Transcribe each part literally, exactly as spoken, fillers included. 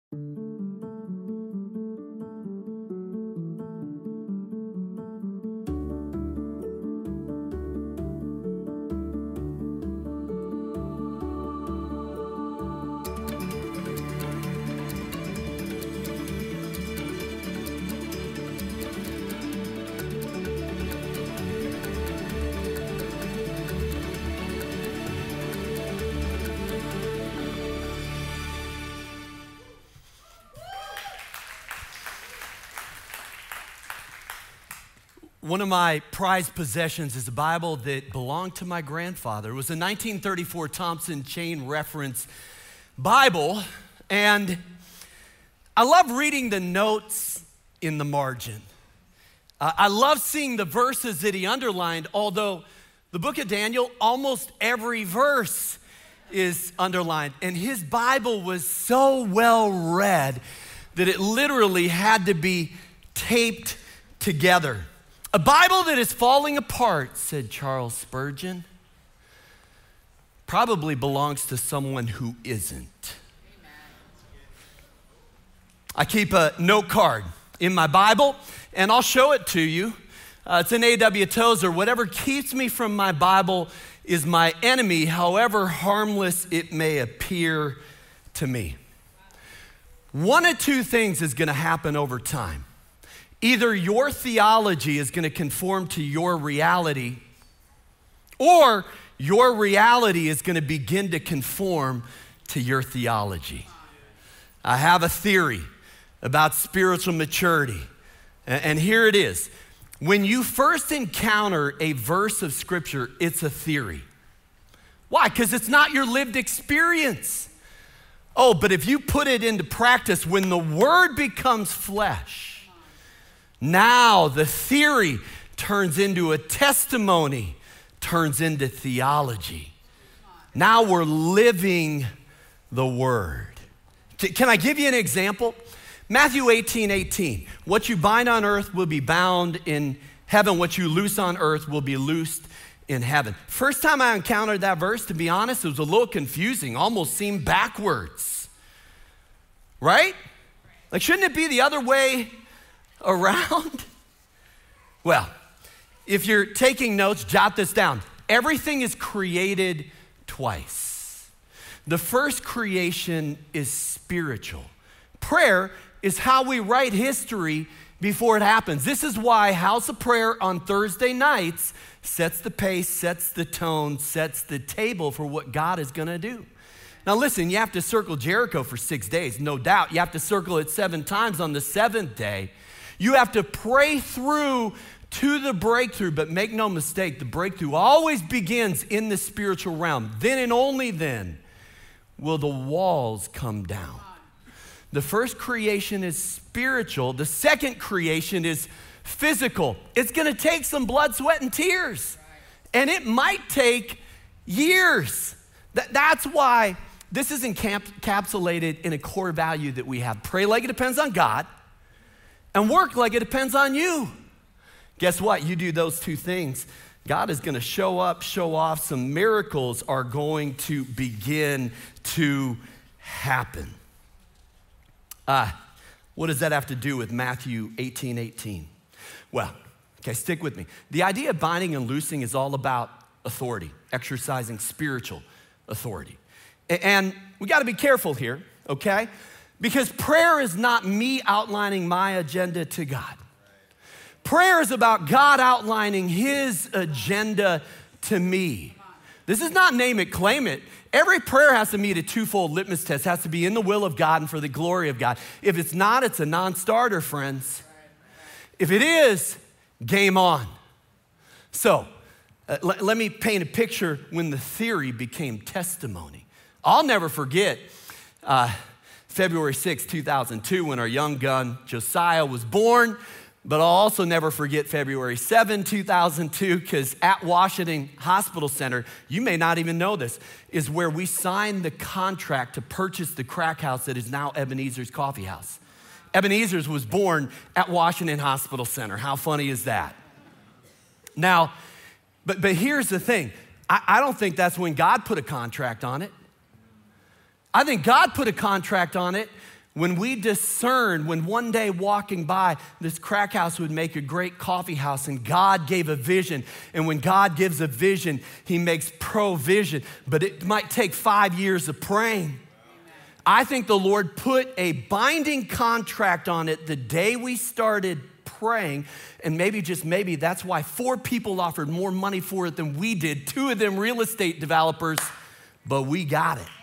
One of my prized possessions is a Bible that belonged to my grandfather. It was a nineteen thirty-four Thompson Chain Reference Bible, and I love reading the notes in the margin. Uh, I love seeing the verses that he underlined, although the book of Daniel, almost every verse is underlined, and his Bible was so well read that it literally had to be taped together. A Bible that is falling apart, said Charles Spurgeon, probably belongs to someone who isn't. I keep a note card in my Bible, and I'll show it to you. Uh, it's an A W Tozer. Whatever keeps me from my Bible is my enemy, however harmless it may appear to me. One of two things is going to happen over time. Either your theology is going to conform to your reality, or your reality is going to begin to conform to your theology. I have a theory about spiritual maturity, and here it is. When you first encounter a verse of Scripture, it's a theory. Why? Because it's not your lived experience. Oh, but if you put it into practice, when the Word becomes flesh, now the theory turns into a testimony, turns into theology. Now we're living the Word. Can I give you an example? Matthew eighteen eighteen. What you bind on earth will be bound in heaven. What you loose on earth will be loosed in heaven. First time I encountered that verse, to be honest, it was a little confusing, almost seemed backwards. Right? Like, shouldn't it be the other way around? Well, if you're taking notes, jot this down. Everything is created twice. The first creation is spiritual. Prayer is how we write history before it happens. This is why House of Prayer on Thursday nights sets the pace, sets the tone, sets the table for what God is going to do. Now listen, you have to circle Jericho for six days, no doubt. You have to circle it seven times on the seventh day. You have to pray through to the breakthrough, but make no mistake, the breakthrough always begins in the spiritual realm. Then and only then will the walls come down. The first creation is spiritual. The second creation is physical. It's gonna take some blood, sweat, and tears. And it might take years. That, that's why this is encapsulated in a core value that we have. Pray like it depends on God, and work like it depends on you. Guess what? You do those two things, God is gonna show up, show off. Some miracles are going to begin to happen. Uh, what does that have to do with Matthew eighteen eighteen? Well, okay, stick with me. The idea of binding and loosing is all about authority, exercising spiritual authority. And we gotta be careful here, okay? Because prayer is not me outlining my agenda to God. Prayer is about God outlining his agenda to me. This is not name it, claim it. Every prayer has to meet a twofold litmus test. It has to be in the will of God and for the glory of God. If it's not, it's a non-starter, friends. If it is, game on. So, uh, l- let me paint a picture when the theory became testimony. I'll never forget uh, February sixth, two thousand two, when our young gun, Josiah, was born. But I'll also never forget February seventh, two thousand two, because at Washington Hospital Center, you may not even know this, is where we signed the contract to purchase the crack house that is now Ebenezer's Coffee House. Ebenezer's was born at Washington Hospital Center. How funny is that? Now, but, but here's the thing. I, I don't think that's when God put a contract on it. I think God put a contract on it When we discern, when one day walking by, this crack house would make a great coffee house, and God gave a vision. And when God gives a vision, he makes provision. But it might take five years of praying. I think the Lord put a binding contract on it the day we started praying, and maybe, just maybe, that's why four people offered more money for it than we did, two of them real estate developers, but we got it.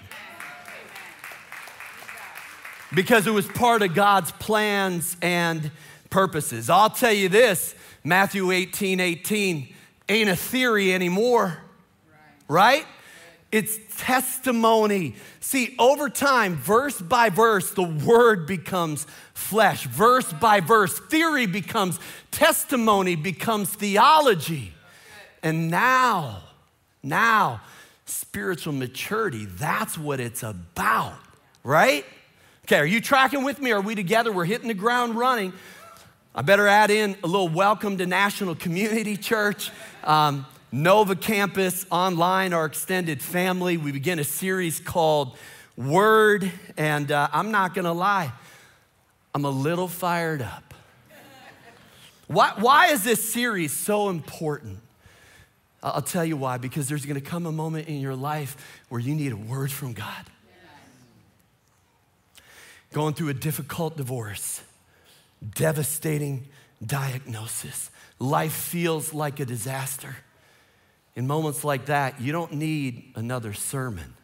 Because it was part of God's plans and purposes. I'll tell you this, Matthew eighteen eighteen ain't a theory anymore, right? It's testimony. See, over time, verse by verse, the word becomes flesh. Verse by verse, theory becomes testimony, becomes theology. And now, now, spiritual maturity, that's what it's about, right? Okay, are you tracking with me? Are we together? We're hitting the ground running. I better add in a little welcome to National Community Church. Um, Nova Campus Online, our extended family. We begin a series called Word, and uh, I'm not gonna lie, I'm a little fired up. Why, why is this series so important? I'll tell you why, because there's gonna come a moment in your life where you need a word from God. Going through a difficult divorce, devastating diagnosis. Life feels like a disaster. In moments like that, you don't need another sermon.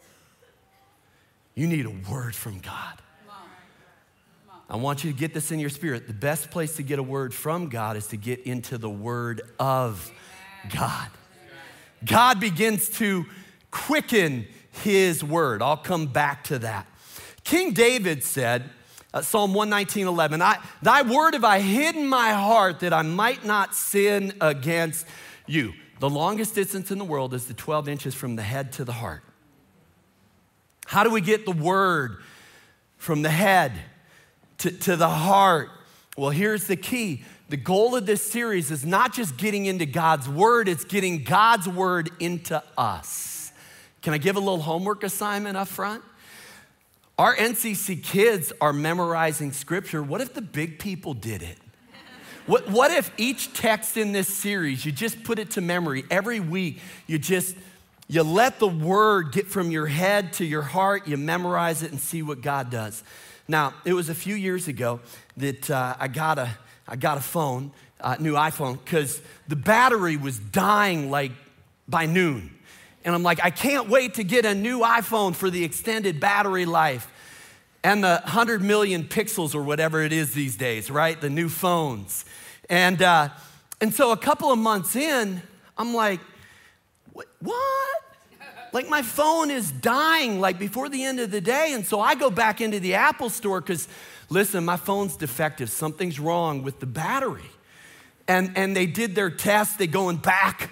You need a word from God. I want you to get this in your spirit. The best place to get a word from God is to get into the word of God. God begins to quicken his word. I'll come back to that. King David said, uh, Psalm one nineteen, eleven, I, thy word have I hid in my heart that I might not sin against you. The longest distance in the world is the twelve inches from the head to the heart. How do we get the word from the head to, to the heart? Well, here's the key. The goal of this series is not just getting into God's word, it's getting God's word into us. Can I give a little homework assignment up front? Our N C C kids are memorizing scripture. What if the big people did it? What, what if each text in this series, you just put it to memory every week, you just, you let the word get from your head to your heart, you memorize it and see what God does. Now, it was a few years ago that uh, I got a, I got a phone, uh, new iPhone, because the battery was dying like by noon. And I'm like, I can't wait to get a new iPhone for the extended battery life. And the one hundred million pixels or whatever it is these days, right? The new phones. And uh, and so a couple of months in, I'm like, what? Like my phone is dying like before the end of the day. And so I go back into the Apple store because, listen, my phone's defective. Something's wrong with the battery. And, and they did their test. They going back.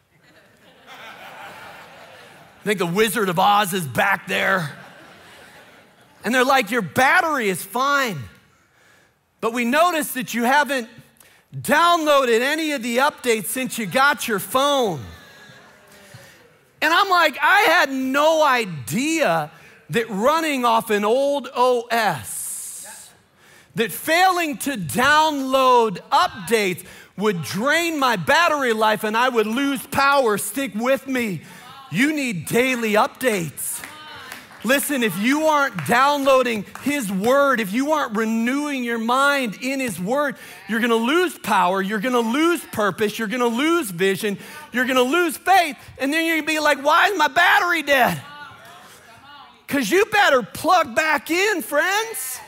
I think the Wizard of Oz is back there. And they're like, your battery is fine. But we noticed that you haven't downloaded any of the updates since you got your phone. And I'm like, I had no idea that running off an old O S, that failing to download updates would drain my battery life and I would lose power. Stick with me. You need daily updates. Listen, if you aren't downloading his word, if you aren't renewing your mind in his word, you're gonna lose power, you're gonna lose purpose, you're gonna lose vision, you're gonna lose faith, and then you're gonna be like, why is my battery dead? Because you better plug back in, friends.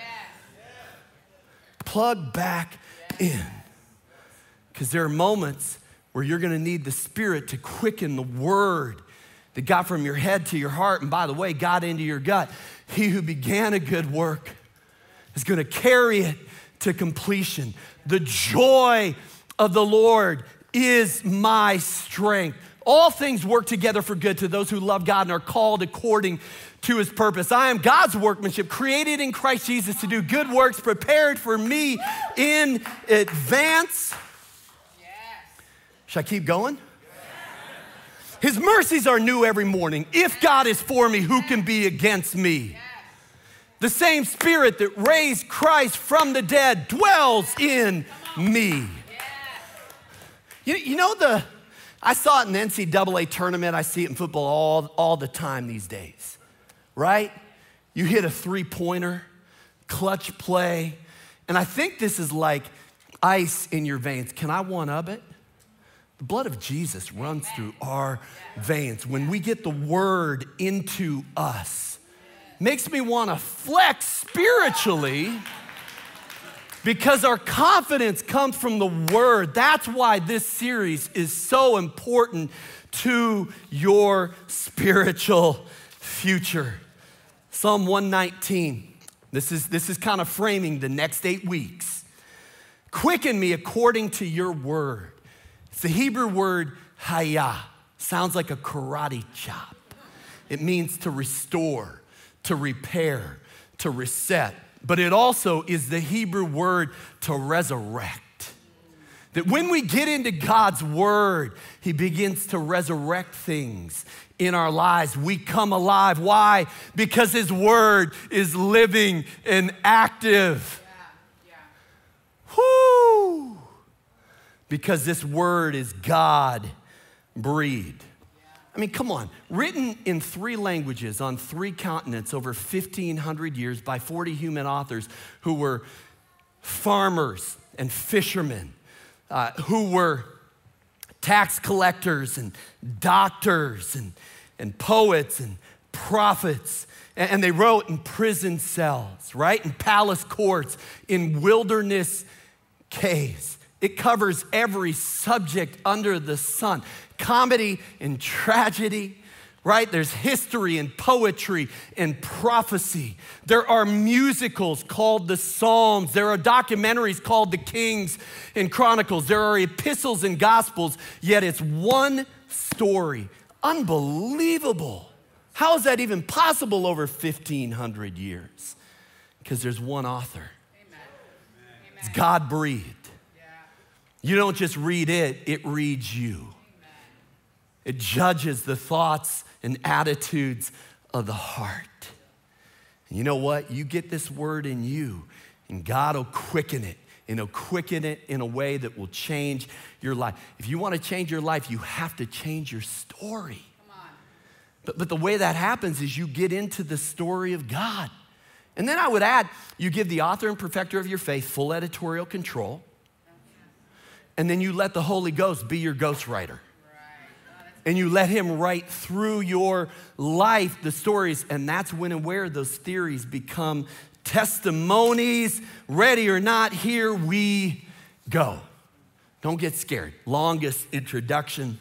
Plug back in. Because there are moments where you're gonna need the Spirit to quicken the word that got from your head to your heart, and by the way, got into your gut. He who began a good work is gonna carry it to completion. The joy of the Lord is my strength. All things work together for good to those who love God and are called according to his purpose. I am God's workmanship, created in Christ Jesus to do good works, prepared for me in advance. Should I keep going? His mercies are new every morning. If God is for me, who can be against me? The same Spirit that raised Christ from the dead dwells in me. You, you know the, I saw it in the N C double A tournament. I see it in football all, all the time these days, right? You hit a three-pointer, clutch play, and I think this is like ice in your veins. Can I one-up it? The blood of Jesus runs through our veins. When we get the word into us, makes me want to flex spiritually because our confidence comes from the word. That's why this series is so important to your spiritual future. Psalm one nineteen, this is, this is kind of framing the next eight weeks. Quicken me according to your word. It's the Hebrew word hayah. Sounds like a karate chop. It means to restore, to repair, to reset. But it also is the Hebrew word to resurrect. That when we get into God's word, he begins to resurrect things in our lives. We come alive. Why? Because his word is living and active. Yeah, yeah. Whoo! Because this word is God breathed. I mean, come on, written in three languages on three continents over fifteen hundred years by forty human authors who were farmers and fishermen, uh, who were tax collectors and doctors and, and poets and prophets. And, and they wrote in prison cells, right? In palace courts, in wilderness caves. It covers every subject under the sun. Comedy and tragedy, right? There's history and poetry and prophecy. There are musicals called the Psalms. There are documentaries called the Kings and Chronicles. There are epistles and gospels, yet it's one story. Unbelievable. How is that even possible over fifteen hundred years? Because there's one author. Amen. It's God breathed. You don't just read it, it reads you. It judges the thoughts and attitudes of the heart. And you know what? You get this word in you, and God will quicken it, and he'll quicken it in a way that will change your life. If you want to change your life, you have to change your story. Come on. But, but the way that happens is you get into the story of God. And then I would add, you give the author and perfecter of your faith full editorial control. And then you let the Holy Ghost be your ghostwriter. And you let him write through your life the stories. And that's when and where those theories become testimonies. Ready or not, here we go. Don't get scared. Longest introduction.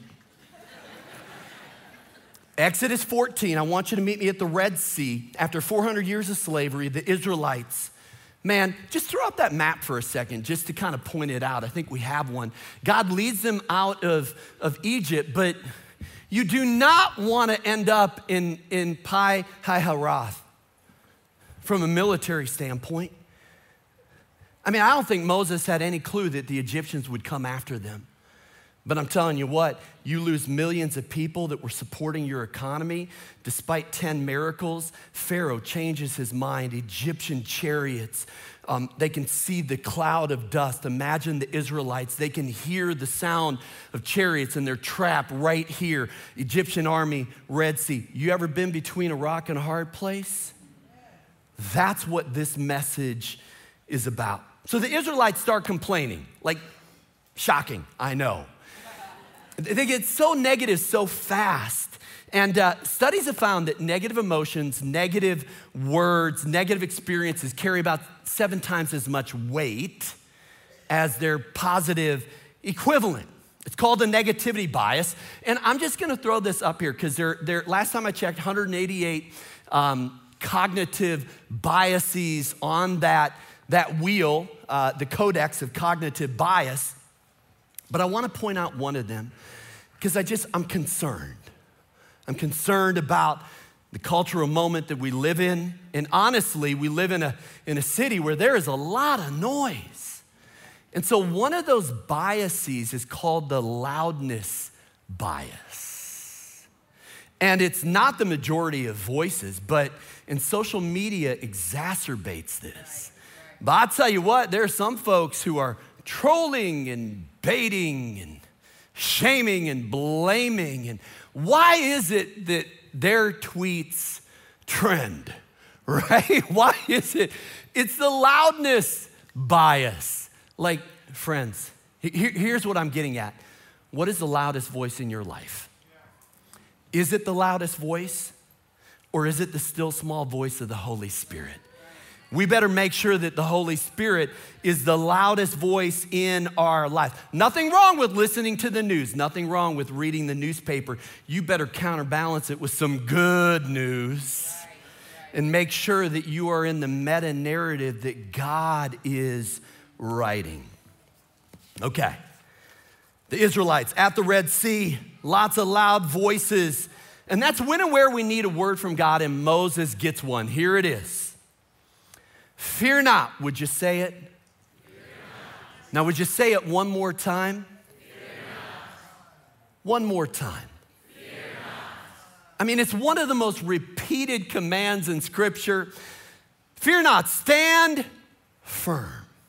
Exodus fourteen, I want you to meet me at the Red Sea. After four hundred years of slavery, the Israelites, man, just throw up that map for a second just to kind of point it out. I think we have one. God leads them out of, of Egypt, but you do not want to end up in, in Pi Hahiroth from a military standpoint. I mean, I don't think Moses had any clue that the Egyptians would come after them. But I'm telling you what, you lose millions of people that were supporting your economy. Despite ten miracles, Pharaoh changes his mind. Egyptian chariots, um, they can see the cloud of dust. Imagine the Israelites, they can hear the sound of chariots and they're trapped right here. Egyptian army, Red Sea. You ever been between a rock and a hard place? That's what this message is about. So the Israelites start complaining, like shocking, I know. They get so negative so fast. And uh, studies have found that negative emotions, negative words, negative experiences carry about seven times as much weight as their positive equivalent. It's called the negativity bias. And I'm just gonna throw this up here because there, there, last time I checked, one hundred eighty-eight um, cognitive biases on that, that wheel, uh, the codex of cognitive bias. But I want to point out one of them because I just, I'm concerned. I'm concerned about the cultural moment that we live in. And honestly, we live in a, in a city where there is a lot of noise. And so one of those biases is called the loudness bias. And it's not the majority of voices, but in social media exacerbates this. But I'll tell you what, there are some folks who are trolling and baiting and shaming and blaming. And why is it that their tweets trend, right? Why is it? It's the loudness bias. Like, friends, here, here's what I'm getting at. What is the loudest voice in your life? Is it the loudest voice, or is it the still small voice of the Holy Spirit? We better make sure that the Holy Spirit is the loudest voice in our life. Nothing wrong with listening to the news. Nothing wrong with reading the newspaper. You better counterbalance it with some good news and make sure that you are in the meta narrative that God is writing. Okay. The Israelites at the Red Sea, lots of loud voices. And that's when and where we need a word from God, and Moses gets one. Here it is. Fear not. Would you say it? Now, would you say it one more time? One more time. I mean, it's one of the most repeated commands in Scripture. Fear not, stand firm.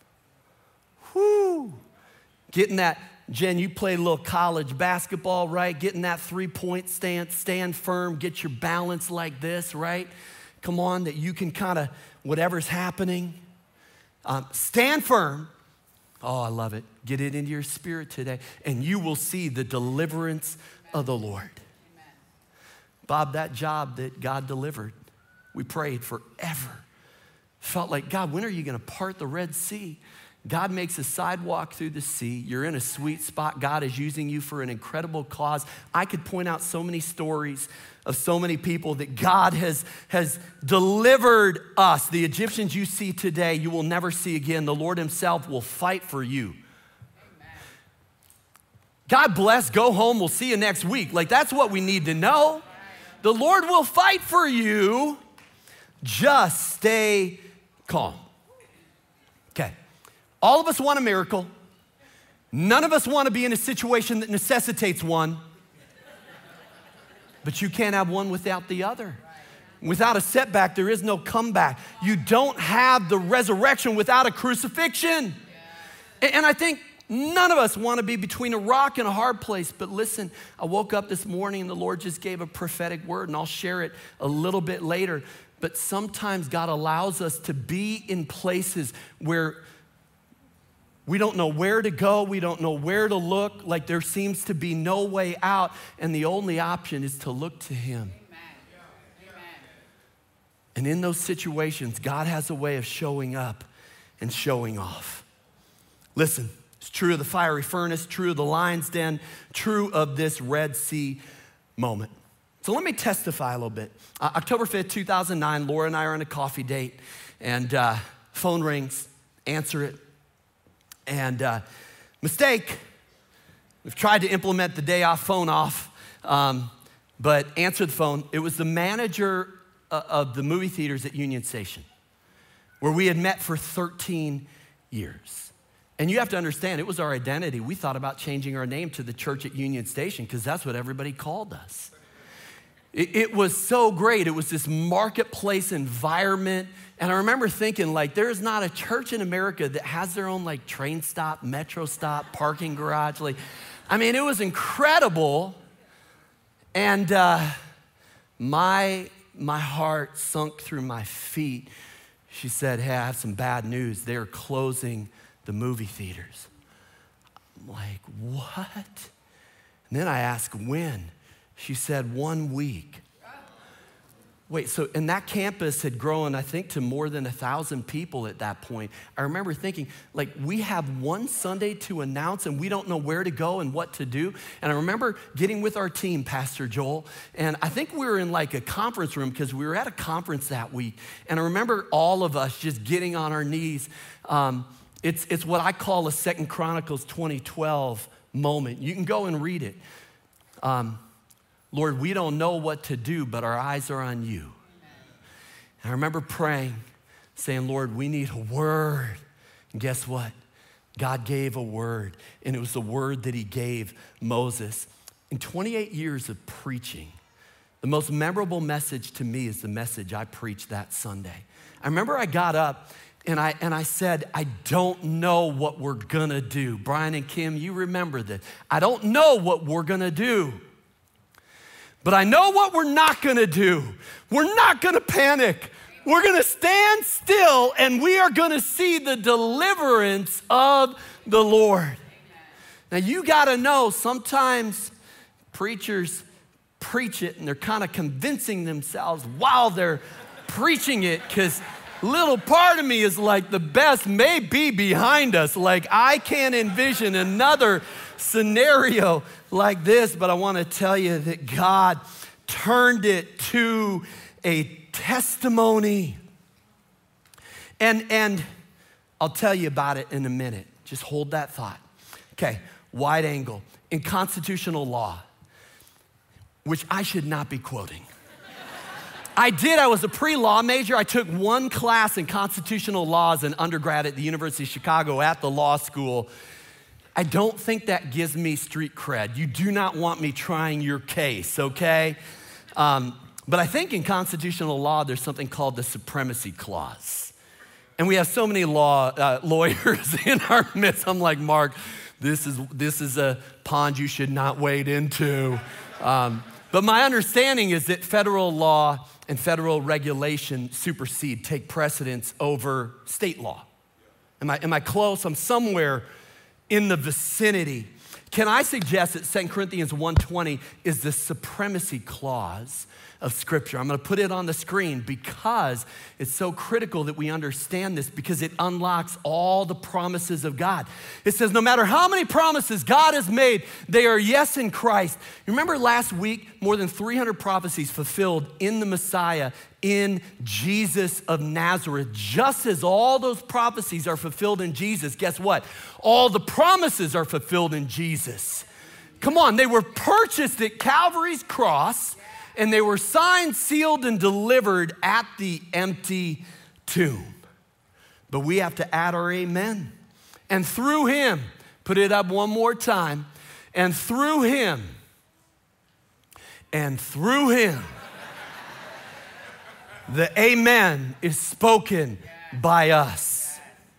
Whoo. Getting that, Jen, you played a little college basketball, right? Getting that three-point stance, stand firm, get your balance like this, right? Come on, that you can kind of, whatever's happening, um, stand firm. Oh, I love it. Get it into your spirit today, and you will see the deliverance of the Lord. Amen. Bob, that job that God delivered, we prayed forever. Felt like, God, when are you going to part the Red Sea? God makes a sidewalk through the sea. You're in a sweet spot. God is using you for an incredible cause. I could point out so many stories of so many people that God has, has delivered us. The Egyptians you see today, you will never see again. The Lord himself will fight for you. Amen. God bless, go home, we'll see you next week. Like, that's what we need to know. The Lord will fight for you. Just stay calm. Okay. All of us want a miracle. None of us want to be in a situation that necessitates one. But you can't have one without the other. Without a setback, there is no comeback. You don't have the resurrection without a crucifixion. And I think none of us want to be between a rock and a hard place. But listen, I woke up this morning and the Lord just gave a prophetic word, and I'll share it a little bit later. But sometimes God allows us to be in places where we don't know where to go. We don't know where to look. Like there seems to be no way out. And the only option is to look to him. Amen. Amen. And in those situations, God has a way of showing up and showing off. Listen, it's true of the fiery furnace, true of the lion's den, true of this Red Sea moment. So let me testify a little bit. Uh, October fifth, two thousand nine, Laura and I are on a coffee date, and uh, phone rings, answer it. And uh, mistake, we've tried to implement the day off, phone off, um, but answer the phone. It was the manager uh, of the movie theaters at Union Station, where we had met for thirteen years. And you have to understand, it was our identity. We thought about changing our name to the church at Union Station because that's what everybody called us. It, it was so great. It was this marketplace environment. And I remember thinking, like, there is not a church in America that has their own, like, train stop, metro stop, parking garage. Like, I mean, it was incredible. And uh, my, my heart sunk through my feet. She said, hey, I have some bad news. They're closing the movie theaters. I'm like, what? And then I asked, when? She said, one week. Wait, so, and that campus had grown, I think, to more than a thousand people at that point. I remember thinking, like, we have one Sunday to announce and we don't know where to go and what to do. And I remember getting with our team, Pastor Joel, and I think we were in like a conference room because we were at a conference that week. And I remember all of us just getting on our knees. Um, it's, it's what I call a Second Chronicles twenty twelve moment. You can go and read it. Um, Lord, we don't know what to do, but our eyes are on you. Amen. And I remember praying, saying, Lord, we need a word. And guess what? God gave a word, and it was the word that he gave Moses. In twenty-eight years of preaching, The most memorable message to me is the message I preached that Sunday. I remember I got up and I, and I said, I don't know what we're gonna do. Brian and Kim, you remember this. I don't know what we're gonna do, but I know what we're not gonna do. We're not gonna panic. We're gonna stand still and we are gonna see the deliverance of the Lord. Now you gotta know, sometimes preachers preach it and they're kind of convincing themselves while they're preaching it, because little part of me is like, the best may be behind us. Like, I can't envision another scenario like this, but I want to tell you that God turned it to a testimony. And, and I'll tell you about it in a minute. Just hold that thought. Okay, wide angle. In constitutional law, which I should not be quoting. I did, I was a pre-law major. I took one class in constitutional law as an undergrad at the University of Chicago at the law school. I don't think that gives me street cred. You do not want me trying your case, okay? Um, but I think in constitutional law, there's something called the supremacy clause. And we have so many law uh, lawyers in our midst. I'm like, Mark, this is, this is a pond you should not wade into. Um, But my understanding is that federal law and federal regulation supersede, take precedence over state law. Am I, am I close? I'm somewhere in the vicinity. Can I suggest that Second Corinthians one twenty is the supremacy clause of Scripture? I'm gonna put it on the screen because it's so critical that we understand this, because it unlocks all the promises of God. It says no matter how many promises God has made, they are yes in Christ. You remember last week, more than three hundred prophecies fulfilled in the Messiah, in Jesus of Nazareth. Just as all those prophecies are fulfilled in Jesus, guess what? All the promises are fulfilled in Jesus. Come on, they were purchased at Calvary's cross, and they were signed, sealed, and delivered at the empty tomb. But we have to add our amen. And through him, put it up one more time, and through him, and through him, the amen is spoken by us.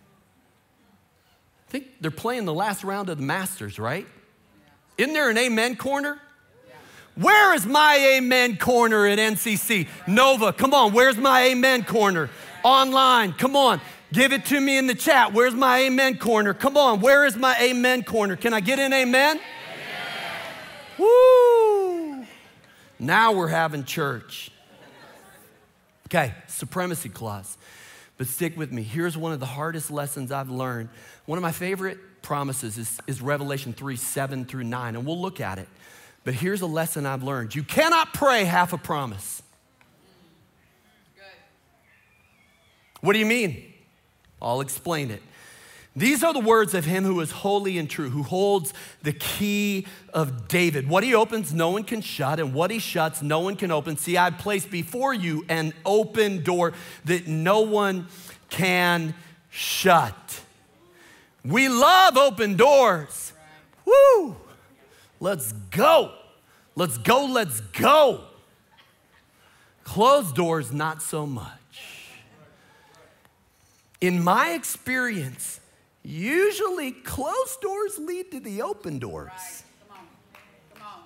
I think they're playing the last round of the Masters, right? Isn't there an amen corner? Where is my amen corner at N C C? Nova, come on, where's my amen corner? Online, come on, give it to me in the chat. Where's my amen corner? Come on, where is my amen corner? Can I get an amen? Amen. Woo! Now we're having church. Okay, supremacy clause. But stick with me. Here's one of the hardest lessons I've learned. One of my favorite promises is, is Revelation three, seven through nine, and we'll look at it. But here's a lesson I've learned. You cannot pray half a promise. Good. What do you mean? I'll explain it. These are the words of him who is holy and true, who holds the key of David. What he opens, no one can shut, and what he shuts, no one can open. See, I've placed before you an open door that no one can shut. We love open doors. Woo! Let's go. Let's go, let's go. Closed doors, not so much. In my experience, usually closed doors lead to the open doors. Right. Come on. Come on.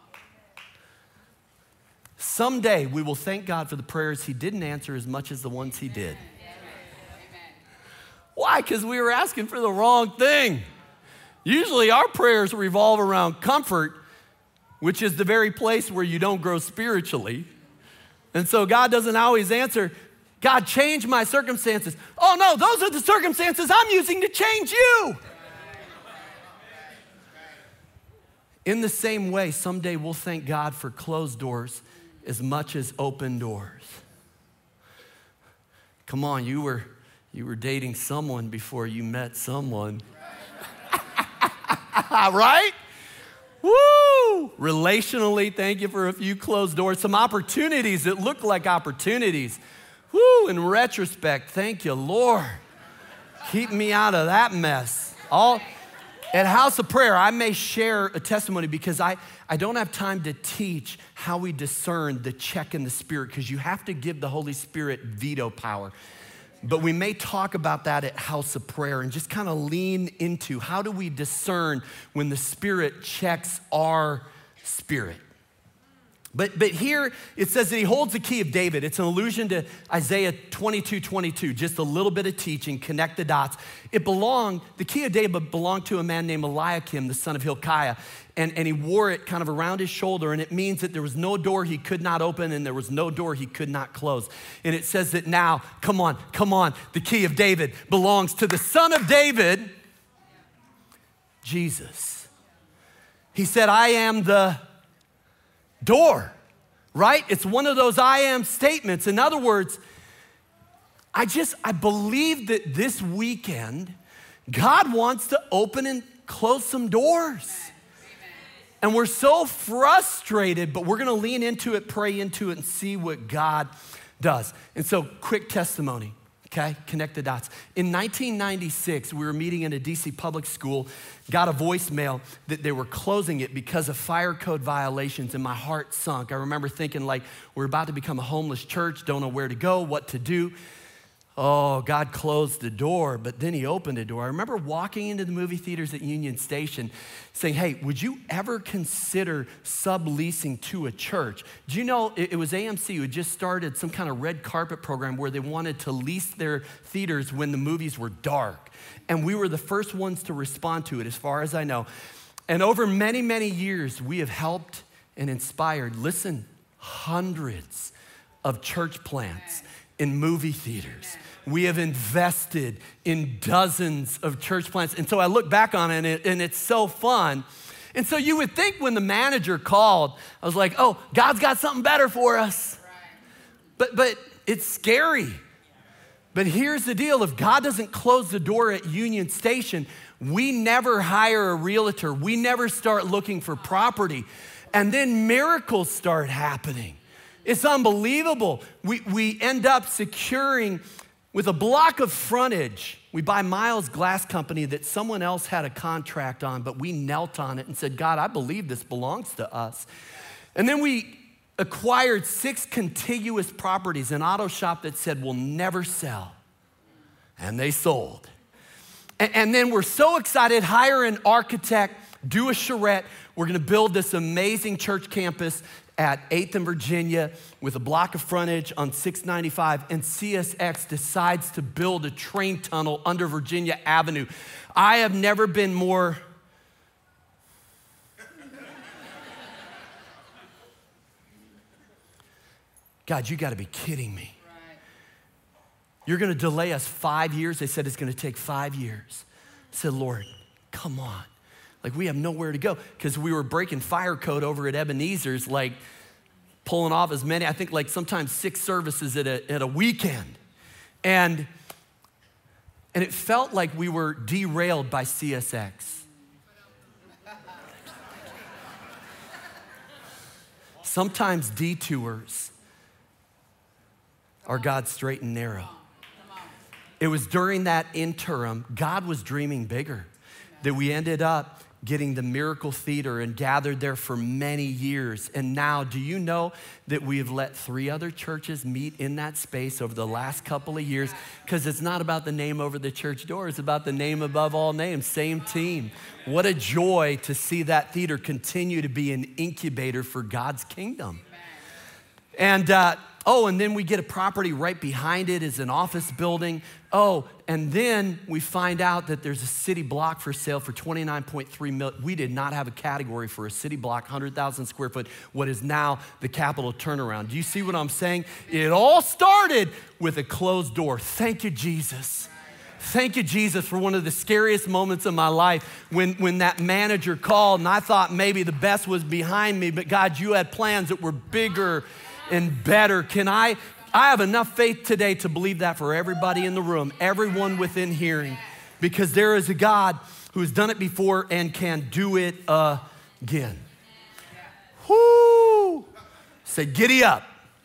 Someday we will thank God for the prayers he didn't answer as much as the ones he did. Amen. Why? Because we were asking for the wrong thing. Usually our prayers revolve around comfort, which is the very place where you don't grow spiritually. And so God doesn't always answer, God, change my circumstances. Oh no, those are the circumstances I'm using to change you. In the same way, someday we'll thank God for closed doors as much as open doors. Come on, you were, you were dating someone before you met someone. Right? Woo! Relationally, thank you for a few closed doors. Some opportunities that look like opportunities. Woo! In retrospect, thank you, Lord. Keep me out of that mess. All, At House of Prayer, I may share a testimony because I, I don't have time to teach how we discern the check in the Spirit, because you have to give the Holy Spirit veto power. But we may talk about that at House of Prayer and just kind of lean into how do we discern when the Spirit checks our spirit. But, but here it says that he holds the key of David. It's an allusion to Isaiah twenty-two twenty-two, just a little bit of teaching, connect the dots. It belonged, the key of David belonged to a man named Eliakim, the son of Hilkiah, and, and he wore it kind of around his shoulder, and it means that there was no door he could not open and there was no door he could not close. And it says that now, come on, come on, the key of David belongs to the son of David, Jesus. He said, I am the door, right? It's one of those I am statements. In other words, I just, I believe that this weekend, God wants to open and close some doors. Amen. And we're so frustrated, but we're gonna lean into it, pray into it, and see what God does. And so, quick testimony. Okay, connect the dots. In nineteen ninety-six, we were meeting in a D C public school, got a voicemail that they were closing it because of fire code violations, and my heart sunk. I remember thinking, like, we're about to become a homeless church, don't know where to go, what to do. Oh, God closed the door, but then he opened a door. I remember walking into the movie theaters at Union Station saying, hey, would you ever consider subleasing to a church? Do you know, it, it was A M C who had just started some kind of red carpet program where they wanted to lease their theaters when the movies were dark. And we were the first ones to respond to it, as far as I know. And over many, many years, we have helped and inspired, listen, hundreds of church plants in movie theaters. We have invested in dozens of church plants. And so I look back on it and it's so fun. And so you would think when the manager called, I was like, oh, God's got something better for us. But, but it's scary. But here's the deal. If God doesn't close the door at Union Station, we never hire a realtor. We never start looking for property. And then miracles start happening. It's unbelievable. We, we end up securing with a block of frontage. We buy Miles Glass Company that someone else had a contract on, but we knelt on it and said, God, I believe this belongs to us. And then we acquired six contiguous properties, an auto shop that said we'll never sell. And they sold. And, and then we're so excited, hire an architect, do a charrette. We're gonna build this amazing church campus at eighth and Virginia with a block of frontage on six ninety-five, and C S X decides to build a train tunnel under Virginia Avenue. I have never been more God, you gotta be kidding me. Right. You're gonna delay us five years? They said it's gonna take five years. I said, Lord, come on. Like, we have nowhere to go, because we were breaking fire code over at Ebenezer's, like pulling off as many, I think like sometimes six services at a, at a weekend. And, and it felt like we were derailed by C S X. Sometimes detours are God's straight and narrow. It was during that interim, God was dreaming bigger, that we ended up getting the Miracle Theater and gathered there for many years. And now, do you know that we have let three other churches meet in that space over the last couple of years? Because it's not about the name over the church door, it's about the name above all names, same team. What a joy to see that theater continue to be an incubator for God's kingdom. And uh, oh, and then we get a property right behind it is an office building. Oh, and then we find out that there's a city block for sale for twenty-nine point three million. We did not have a category for a city block, one hundred thousand square foot, what is now the Capitol turnaround. Do you see what I'm saying? It all started with a closed door. Thank you, Jesus. Thank you, Jesus, for one of the scariest moments of my life when, when that manager called and I thought maybe the best was behind me, but God, you had plans that were bigger and better. Can I, I have enough faith today to believe that for everybody in the room, everyone within hearing, because there is a God who has done it before and can do it again. Whoo! Say, giddy up.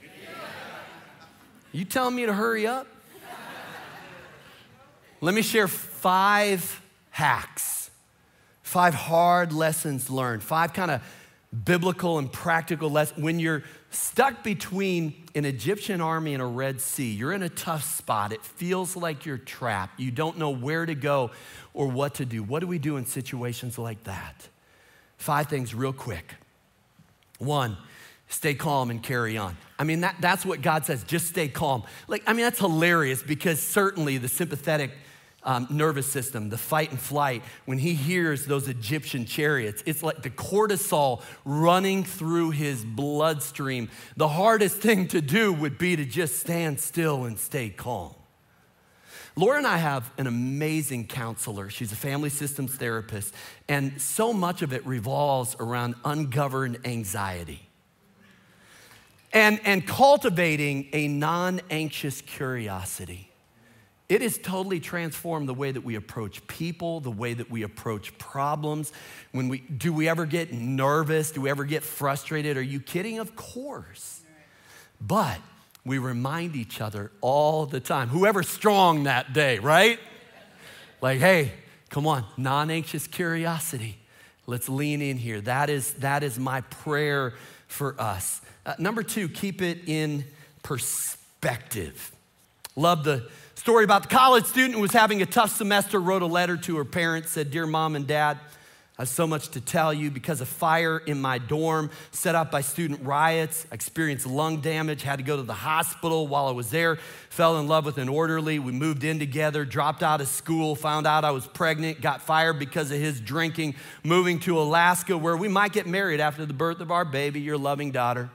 You telling me to hurry up? Let me share five hacks, Five hard lessons learned. Five kind of biblical and practical lessons. When you're stuck between an Egyptian army and a Red Sea, you're in a tough spot. It feels like you're trapped. You don't know where to go or what to do. What do we do in situations like that? Five things real quick. One, stay calm and carry on. I mean, that, that's what God says, just stay calm. Like, I mean, that's hilarious because certainly the sympathetic um, nervous system, the fight and flight, when he hears those Egyptian chariots, it's like the cortisol running through his bloodstream. The hardest thing to do would be to just stand still and stay calm. Laura and I have an amazing counselor. She's a family systems therapist, and so much of it revolves around ungoverned anxiety and, and cultivating a non-anxious curiosity. It has totally transformed the way that we approach people, the way that we approach problems. When we, do we ever get nervous? Do we ever get frustrated? Are you kidding? Of course. But we remind each other all the time, whoever's strong that day, right? Like, hey, come on, non-anxious curiosity. Let's lean in here. That is, that is my prayer for us. Uh, number two, keep it in perspective. Love the story about the college student who was having a tough semester, wrote a letter to her parents, said, "Dear Mom and Dad, I have so much to tell you. Because of fire in my dorm set up by student riots, I experienced lung damage, had to go to the hospital while I was there, fell in love with an orderly. We moved in together, dropped out of school, found out I was pregnant, got fired because of his drinking, moving to Alaska where we might get married after the birth of our baby, your loving daughter.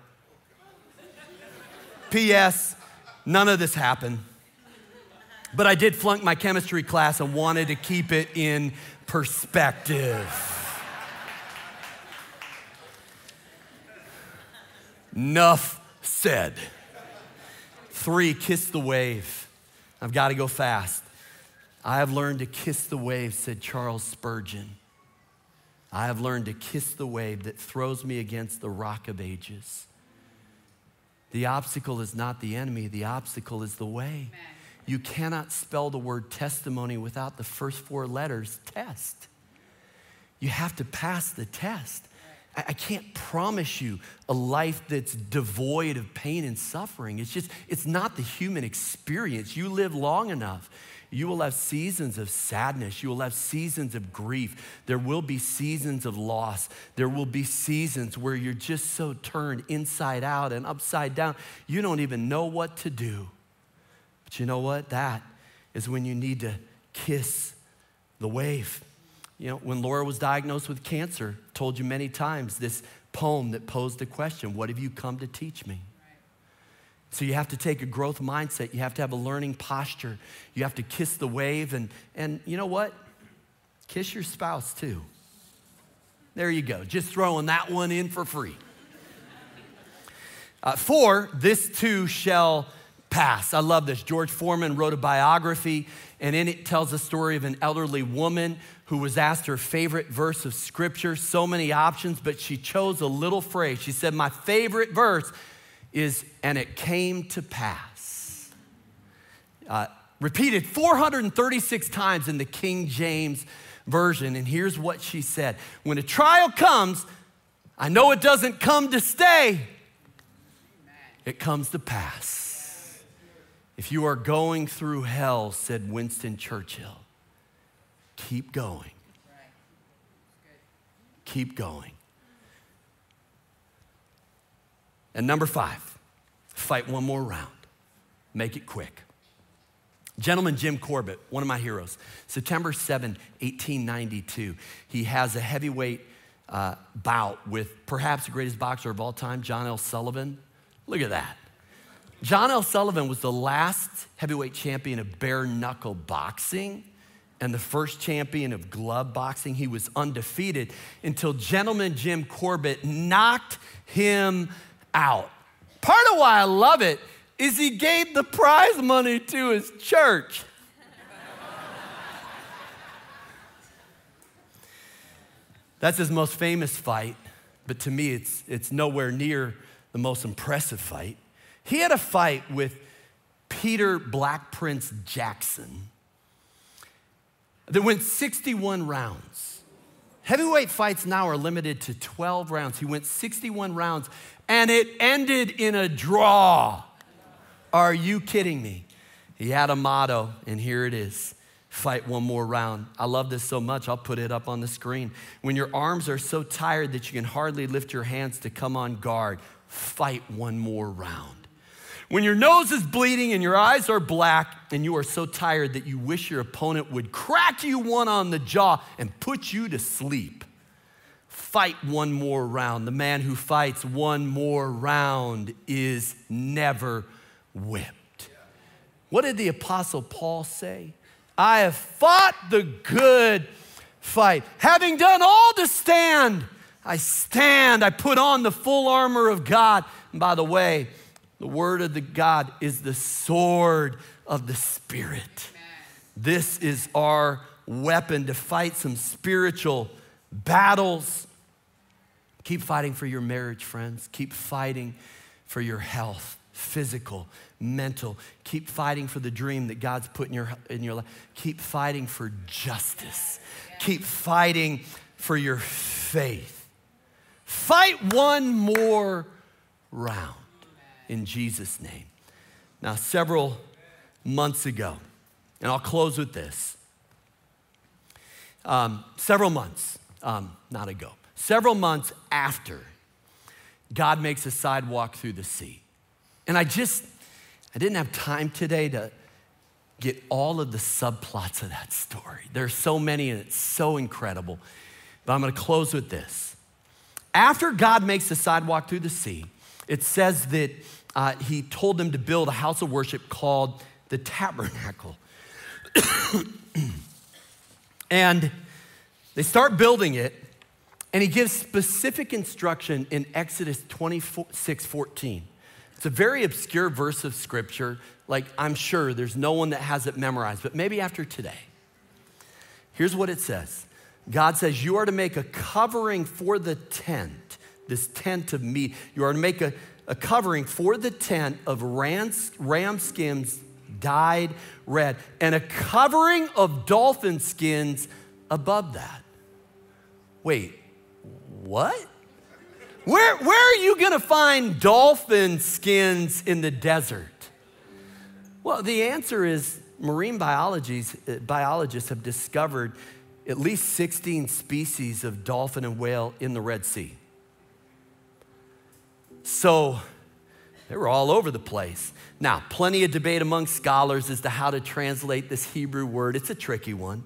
P S, none of this happened. But I did flunk my chemistry class and wanted to keep it in perspective." Enough said. Three, kiss the wave. I've got to go fast. I have learned to kiss the wave, said Charles Spurgeon. I have learned to kiss the wave that throws me against the rock of ages. The obstacle is not the enemy. The obstacle is the way. Amen. You cannot spell the word testimony without the first four letters, test. You have to pass the test. I, I can't promise you a life that's devoid of pain and suffering. It's just, it's not the human experience. You live long enough, you will have seasons of sadness. You will have seasons of grief. There will be seasons of loss. There will be seasons where you're just so turned inside out and upside down, you don't even know what to do. But you know what? That is when you need to kiss the wave. You know, when Laura was diagnosed with cancer, told you many times this poem that posed a question, what have you come to teach me? Right. So you have to take a growth mindset. You have to have a learning posture. You have to kiss the wave and, and you know what? Kiss your spouse too. There you go. Just throwing that one in for free. Uh, four, this too shall pass. I love this. George Foreman wrote a biography, and in it tells the story of an elderly woman who was asked her favorite verse of scripture. So many options, but she chose a little phrase. She said, my favorite verse is, and it came to pass. Uh, repeated four hundred thirty-six times in the King James Version, and here's what she said. When a trial comes, I know it doesn't come to stay. It comes to pass. If you are going through hell, said Winston Churchill, keep going. Keep going. And number five, fight one more round. Make it quick. Gentleman Jim Corbett, one of my heroes, September seventh, eighteen ninety-two, he has a heavyweight uh, bout with perhaps the greatest boxer of all time, John L. Sullivan. Look at that. John L. Sullivan was the last heavyweight champion of bare knuckle boxing and the first champion of glove boxing. He was undefeated until Gentleman Jim Corbett knocked him out. Part of why I love it is he gave the prize money to his church. That's his most famous fight, but to me, it's, it's nowhere near the most impressive fight. He had a fight with Peter Black Prince Jackson that went sixty-one rounds. Heavyweight fights now are limited to twelve rounds. He went sixty-one rounds, and it ended in a draw. Are you kidding me? He had a motto, and here it is. Fight one more round. I love this so much, I'll put it up on the screen. When your arms are so tired that you can hardly lift your hands to come on guard, fight one more round. When your nose is bleeding and your eyes are black and you are so tired that you wish your opponent would crack you one on the jaw and put you to sleep, fight one more round. The man who fights one more round is never whipped. What did the Apostle Paul say? I have fought the good fight. Having done all to stand, I stand. I put on the full armor of God. And by the way, the word of the God is the sword of the Spirit. Amen. This is our weapon to fight some spiritual battles. Keep fighting for your marriage, friends. Keep fighting for your health, physical, mental. Keep fighting for the dream that God's put in your, in your life. Keep fighting for justice. Keep fighting for your faith. Fight one more round in Jesus' name. Now, several months ago, and I'll close with this. Um, several months, um, not ago, several months after God makes a sidewalk through the sea. And I just, I didn't have time today to get all of the subplots of that story. There's so many and it's so incredible. But I'm gonna close with this. After God makes the sidewalk through the sea, it says that uh, he told them to build a house of worship called the Tabernacle. And they start building it, and he gives specific instruction in Exodus twenty-six fourteen. It's a very obscure verse of scripture. Like, I'm sure there's no one that has it memorized, but maybe after today. Here's what it says. God says, you are to make a covering for the tent, this tent of meat. You are to make a, a covering for the tent of ram, ram skins dyed red, and a covering of dolphin skins above that. Wait, what? Where, where are you gonna find dolphin skins in the desert? Well, the answer is marine biologists, biologists have discovered at least sixteen species of dolphin and whale in the Red Sea. So they were all over the place. Now, plenty of debate among scholars as to how to translate this Hebrew word. It's a tricky one.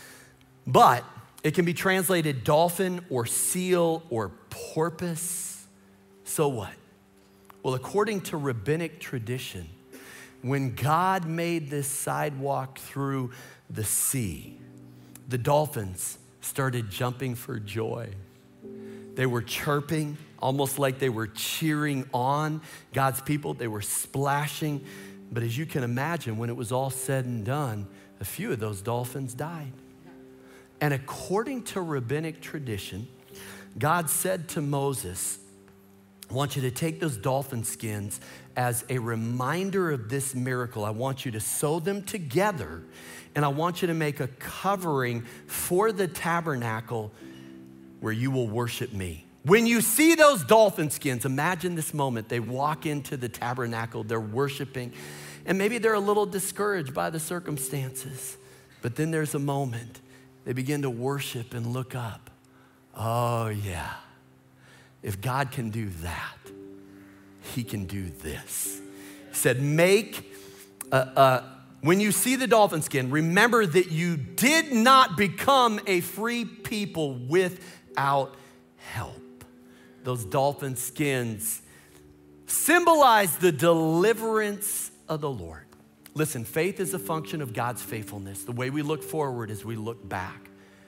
But it can be translated dolphin or seal or porpoise. So what? Well, according to rabbinic tradition, when God made this sidewalk through the sea, the dolphins started jumping for joy. They were chirping, almost like they were cheering on God's people. They were splashing. But as you can imagine, when it was all said and done, a few of those dolphins died. And according to rabbinic tradition, God said to Moses, I want you to take those dolphin skins as a reminder of this miracle. I want you to sew them together, and I want you to make a covering for the tabernacle where you will worship me. When you see those dolphin skins, imagine this moment. They walk into the tabernacle, they're worshiping, and maybe they're a little discouraged by the circumstances. But then there's a moment. They begin to worship and look up. Oh yeah, if God can do that, he can do this. He said, make, a, a, when you see the dolphin skin, remember that you did not become a free people without help. Those dolphin skins symbolize the deliverance of the Lord. Listen, faith is a function of God's faithfulness. The way we look forward is we look back.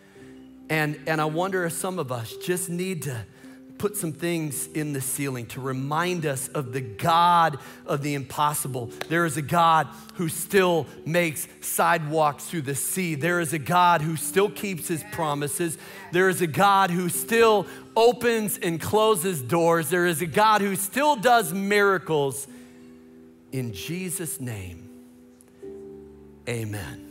And, and I wonder if some of us just need to put some things in the ceiling to remind us of the God of the impossible. There is a God who still makes sidewalks through the sea. There is a God who still keeps his promises. There is a God who still opens and closes doors. There is a God who still does miracles. In Jesus' name, amen.